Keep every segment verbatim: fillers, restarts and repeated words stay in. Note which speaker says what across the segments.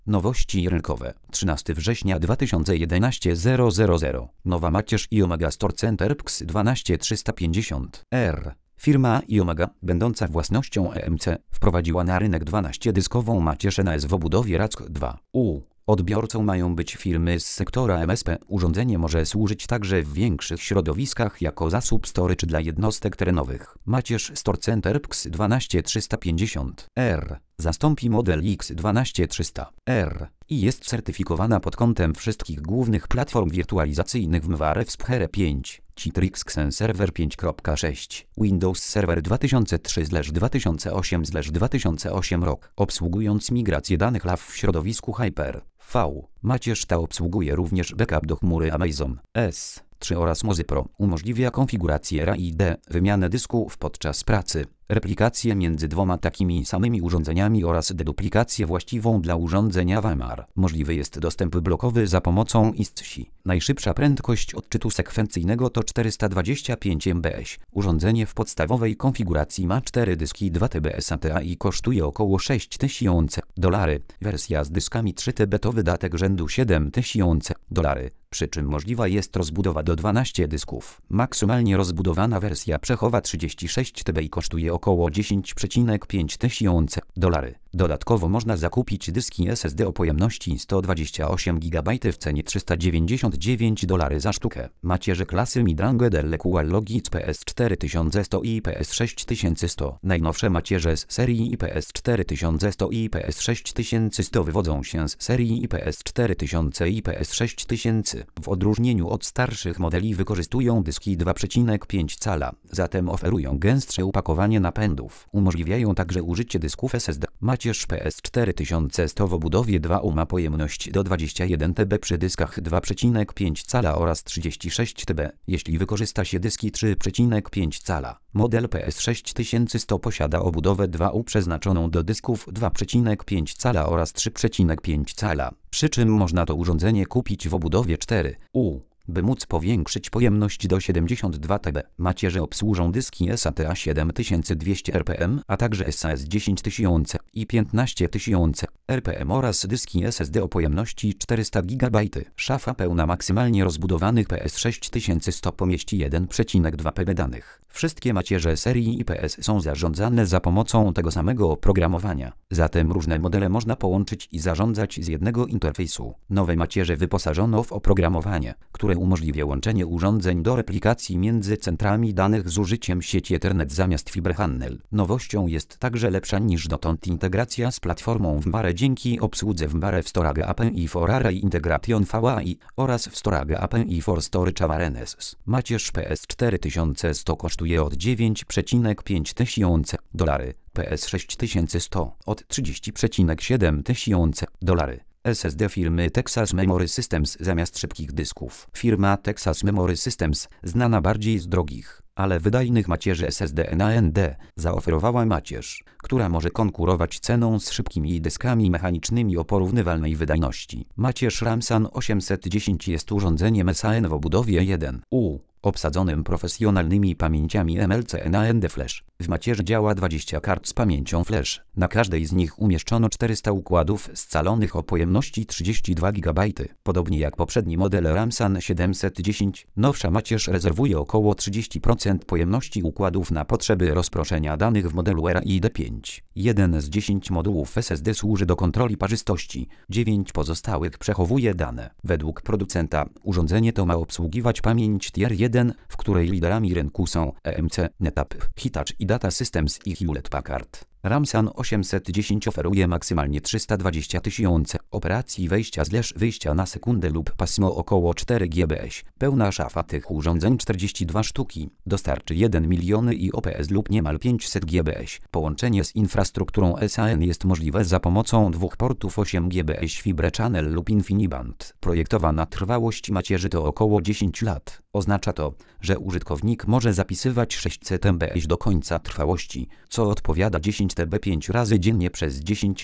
Speaker 1: Nowości rynkowe. trzynastego września dwa tysiące jedenastego zero zero zero. Nowa macierz iOmega Store Center P X dwanaście trzysta pięćdziesiąt R. Firma iOmega, będąca własnością E M C, wprowadziła na rynek dwunastodyskową macierz N A S w obudowie R A C K dwa U. Odbiorcą mają być firmy z sektora M S P. Urządzenie może służyć także w większych środowiskach jako zasób storage dla jednostek terenowych. Macierz Store Center P X dwanaście trzysta pięćdziesiąt R zastąpi model X dwanaście trzysta R i jest certyfikowana pod kątem wszystkich głównych platform wirtualizacyjnych w M W A R E W S P H E R E pięć, Citrix Xen Server pięć kropka sześć, Windows Server dwa tysiące trzy dwa tysiące osiem dwa tysiące osiem rok, obsługując migrację danych L A W w środowisku Hyper V. Macierz ta obsługuje również backup do chmury Amazon S trzy oraz Mozy Pro. Umożliwia konfigurację R A I D, wymianę dysków podczas pracy, replikację między dwoma takimi samymi urządzeniami oraz deduplikację właściwą dla urządzenia W M R. Możliwy jest dostęp blokowy za pomocą I S C S I. Najszybsza prędkość odczytu sekwencyjnego to czterysta dwadzieścia pięć megabitów. Urządzenie w podstawowej konfiguracji ma cztery dyski dwa terabyty S A T A i kosztuje około sześć tysięcy dolarów. Wersja z dyskami trzy terabyty to wydatek rzędu siedem tysięcy dolarów. Przy czym możliwa jest rozbudowa do dwunastu dysków. Maksymalnie rozbudowana wersja przechowa trzydzieści sześć terabytów i kosztuje około dziesięć przecinek pięć tysięcy dolarów. Dodatkowo można zakupić dyski S S D o pojemności sto dwadzieścia osiem gigabajtów w cenie trzysta dziewięćdziesiąt dziewięć dolarów za sztukę. Macierze klasy Midrange Dell Q L Logitech P S cztery tysiące sto i P S sześć tysiące sto. Najnowsze macierze z serii I P S cztery tysiące sto i P S sześć tysiące sto wywodzą się z serii I P S cztery tysiące i P S sześć tysiące. W odróżnieniu od starszych modeli wykorzystują dyski dwa przecinek pięć cala, zatem oferują gęstsze opakowanie napędów. Umożliwiają także użycie dysków S S D. Macierz P S cztery tysiące sto w obudowie dwa U ma pojemność do dwudziestu jeden terabytów przy dyskach dwa przecinek pięć cala oraz trzydzieści sześć terabytów, jeśli wykorzysta się dyski trzy przecinek pięć cala. Model P S sześć tysiące sto posiada obudowę dwa U przeznaczoną do dysków dwa przecinek pięć cala oraz trzy przecinek pięć cala, przy czym można to urządzenie kupić w obudowie cztery U. By móc powiększyć pojemność do siedemdziesięciu dwóch terabytów, macierze obsłużą dyski S A T A siedem tysięcy dwieście R P M, a także S A S dziesięć tysięcy i piętnaście tysięcy R P M oraz dyski S S D o pojemności czterysta gigabajtów. Szafa pełna maksymalnie rozbudowanych P S sześć tysiące sto pomieści jeden przecinek dwa petabytu danych. Wszystkie macierze serii I P S są zarządzane za pomocą tego samego oprogramowania. Zatem różne modele można połączyć i zarządzać z jednego interfejsu. Nowe macierze wyposażono w oprogramowanie, które umożliwia łączenie urządzeń do replikacji między centrami danych z użyciem sieci Ethernet zamiast FiberHunnel. Nowością jest także lepsza niż dotąd integracja z platformą w M W A R E dzięki obsłudze w M W A R E w Storage A P I for Array Integration V A I oraz w Storage A P I for Storage Awareness. Macierz P S cztery tysiące sto kosztuje od dziewięć przecinek pięć tysięcy dolarów, P S sześć tysiące sto od trzydzieści przecinek siedem tysięcy dolarów. S S D firmy Texas Memory Systems zamiast szybkich dysków. Firma Texas Memory Systems, znana bardziej z drogich, ale wydajnych macierzy S S D N A N D, zaoferowała macierz, która może konkurować ceną z szybkimi dyskami mechanicznymi o porównywalnej wydajności. Macierz Ramsan osiemset dziesięć jest urządzeniem S A N w obudowie jeden U, obsadzonym profesjonalnymi pamięciami M L C N A N D Flash. W macierzy działa dwadzieścia kart z pamięcią flash. Na każdej z nich umieszczono czterysta układów scalonych o pojemności trzydzieści dwa gigabajty. Podobnie jak poprzedni model Ramsan siedemset dziesięć, nowsza macierz rezerwuje około trzydzieści procent pojemności układów na potrzeby rozproszenia danych w modelu R A I D pięć. Jeden z dziesięciu modułów S S D służy do kontroli parzystości, dziewięć pozostałych przechowuje dane. Według producenta urządzenie to ma obsługiwać pamięć Tier jeden, w której liderami rynku są E M C, NetApp, Hitachi i Data Systems i Hewlett Packard. Ramsan osiemset dziesięć oferuje maksymalnie trzysta dwadzieścia tysięcy operacji wejścia slash wyjścia na sekundę lub pasmo około cztery gigabajty. Pełna szafa tych urządzeń czterdzieści dwa sztuki dostarczy jeden milion i O P S lub niemal pięćset gigabajtów. Połączenie z infrastrukturą S A N jest możliwe za pomocą dwóch portów osiem gigabajtów Fibre Channel lub InfiniBand. Projektowana trwałość macierzy to około dziesięć lat. Oznacza to, że użytkownik może zapisywać sześćset megabajtów do końca trwałości, co odpowiada dziesięć terabajtów pięć razy dziennie przez dziesięć lat.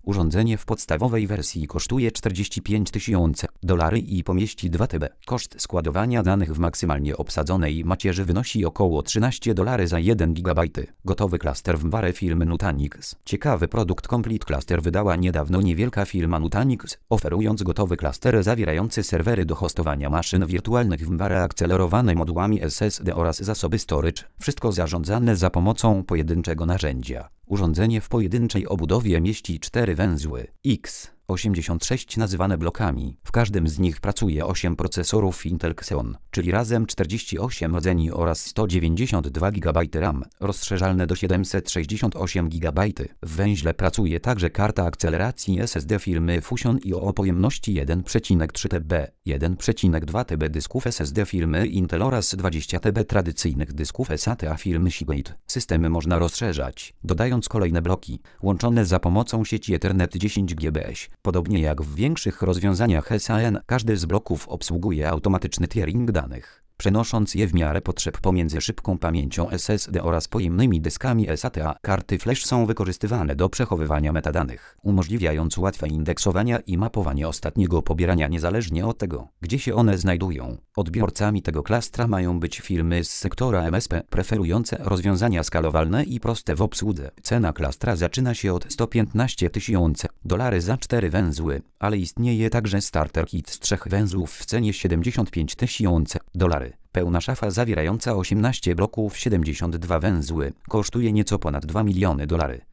Speaker 1: Urządzenie w podstawowej wersji kosztuje czterdzieści pięć tysięcy dolarów i pomieści dwa terabajty. Koszt składowania danych w maksymalnie obsadzonej macierzy wynosi około trzynaście dolarów za jeden gigabajt. Gotowy klaster w barę firmy Nutanix. Ciekawy produkt Complete Cluster wydała niedawno niewielka firma Nutanix, oferując gotowy klaster zawierający serwery do hostowania maszyn wirtualnych w barę akcelerowane modułami S S D oraz zasoby storage. Wszystko zarządzane za pomocą pojedynczego narzędzia. Urządzenie w pojedynczej obudowie mieści cztery węzły X osiemdziesiąt sześć nazywane blokami. W każdym z nich pracuje osiem procesorów Intel Xeon, czyli razem czterdzieści osiem rdzeni oraz sto dziewięćdziesiąt dwa gigabajty RAM, rozszerzalne do siedemset sześćdziesiąt osiem gigabajtów. W węźle pracuje także karta akceleracji S S D firmy Fusion i o pojemności jeden przecinek trzy terabajty, jeden przecinek dwa terabajty dysków S S D firmy Intel oraz dwadzieścia terabajtów tradycyjnych dysków S A T A firmy Seagate. Systemy można rozszerzać, dodając kolejne bloki, łączone za pomocą sieci Ethernet dziesięć gigabajtów. Podobnie jak w większych rozwiązaniach S A N, każdy z bloków obsługuje automatyczny tiering danych, przenosząc je w miarę potrzeb pomiędzy szybką pamięcią S S D oraz pojemnymi dyskami S A T A. Karty flash są wykorzystywane do przechowywania metadanych, umożliwiając łatwe indeksowanie i mapowanie ostatniego pobierania niezależnie od tego, gdzie się one znajdują. Odbiorcami tego klastra mają być firmy z sektora M S P, preferujące rozwiązania skalowalne i proste w obsłudze. Cena klastra zaczyna się od sto piętnaście tysięcy dolarów za cztery węzły, ale istnieje także starter kit z trzech węzłów w cenie siedemdziesiąt pięć tysięcy dolarów. Pełna szafa zawierająca osiemnaście bloków, siedemdziesiąt dwa węzły, kosztuje nieco ponad dwa miliony dolarów.